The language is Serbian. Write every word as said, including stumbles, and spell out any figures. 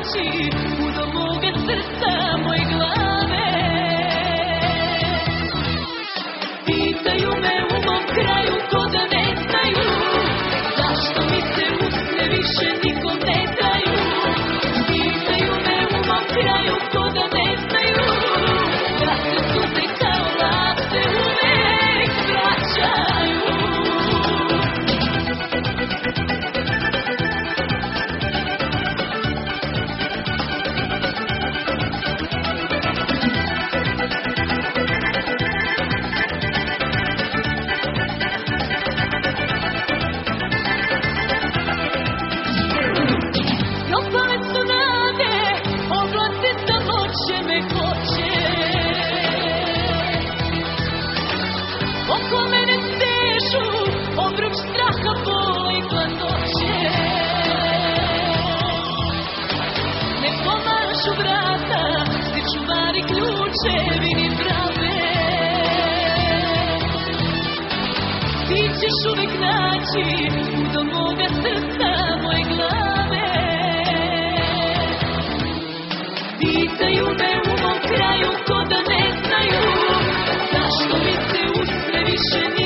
naći u do moga srca, moje glave. Pitaju me u mom kraju ko da ne znaju zašto mi se usne više nikom ne daju. Pitaju me u mom kraju ko da ne znaju da se suze kao laste uvek vraćaju. Propale su nade, oblake samoće me hoće. Oko mene stežu obruč straha, bola i hladnoće. Ne pomažu vrata, svi čuvari ključevi ni brave. Ti ćeš uvek naći u do moga srca, moje glave. Pitaju me u mom kraju ko da ne znaju zašto mi se usne više nije.